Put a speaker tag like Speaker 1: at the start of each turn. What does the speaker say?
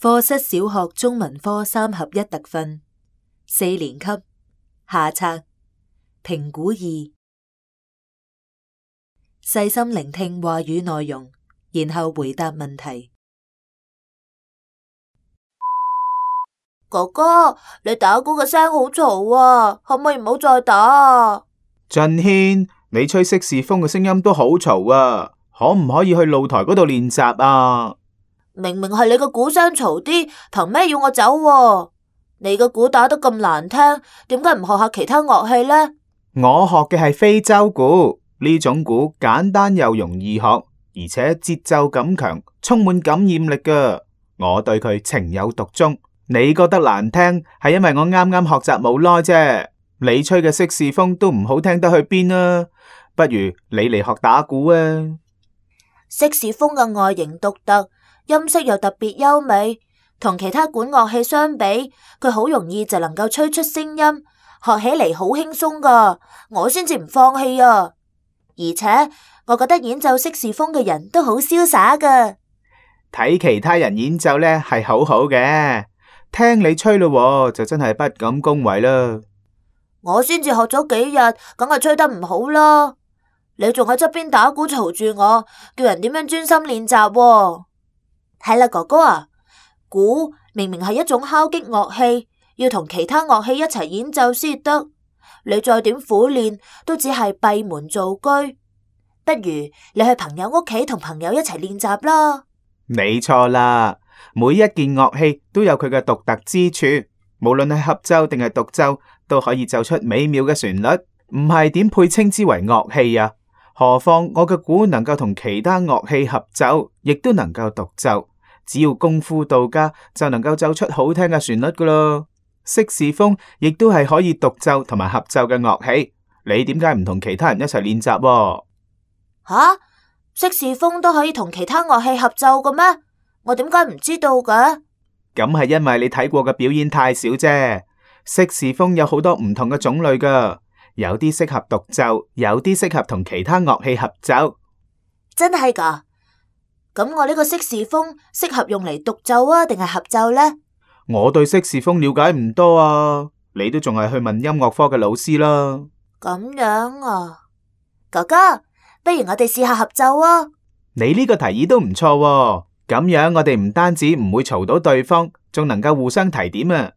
Speaker 1: 課室小學中文科3合1特訓，4年級下冊評估2，細心聆聽話語內容，然後回答問題。
Speaker 2: 哥哥，你打鼓嘅聲好嘈啊，可唔可以唔好再打啊？
Speaker 3: 振軒，你吹色士風嘅聲音都好嘈啊，可唔可以去露台嗰度練習啊？
Speaker 2: 明明係你個鼓聲嘈啲，憑咩要我走啊？你個鼓打得咁難聽，點解唔學下其他樂器呢？
Speaker 3: 我學嘅係非洲鼓，呢種鼓簡單又容易學，而且節奏感強，充滿感染力㗎。我對佢情有獨鍾。你覺得難聽，係因為我啱啱學習冇耐啫。你吹嘅色士風都唔好聽得去邊啊，不如你嚟學打鼓啊。
Speaker 2: 色士風嘅外形獨特，音色又特別優美，同其他管樂器相比，佢好容易就能夠吹出聲音，學起嚟好輕鬆噶，我先至唔放棄啊！而且我覺得演奏色士風嘅人都好瀟灑噶。
Speaker 3: 睇其他人演奏呢係好好嘅，聽你吹咯就真係不敢恭維啦。
Speaker 2: 我先至學咗幾日，梗係吹得唔好啦。你仲喺側邊打鼓嘈住我，叫人點樣專心練習？係啦，哥哥啊，鼓明明係一種敲擊樂器，要同其他樂器一齊演奏先得。你再點苦練，都只係閉門造車。不如你去朋友屋企同朋友一齊練習啦。
Speaker 3: 你錯啦，每一件樂器都有佢嘅獨特之處，無論係合奏定係獨奏，都可以奏出美妙嘅旋律，唔係點配稱之為樂器啊？何況我嘅鼓能夠同其他樂器合奏，亦都能夠獨奏，只要功夫到家，就能夠奏出好聽嘅旋律噶咯。色士風亦都係可以獨奏同埋合奏嘅樂器，你點解唔同其他人一齊練習？
Speaker 2: 吓，色士風都可以同其他樂器合奏嘅咩？我點解唔知道嘅？
Speaker 3: 咁係因為你睇過嘅表演太少啫。色士風有好多唔同嘅種類噶。有啲適合獨奏，有啲適合同其他樂器合奏。
Speaker 2: 真係噶？咁我呢個色士風適合用嚟獨奏啊，定係合奏呢？
Speaker 3: 我對色士風了解唔多啊，你都仲係去問音樂科嘅老師啦。
Speaker 2: 咁樣啊，哥哥，不如我哋試下合奏啊。
Speaker 3: 你呢個提議都唔錯喎，咁樣我哋唔單止唔會嘈到對方，仲能夠互相提點啊。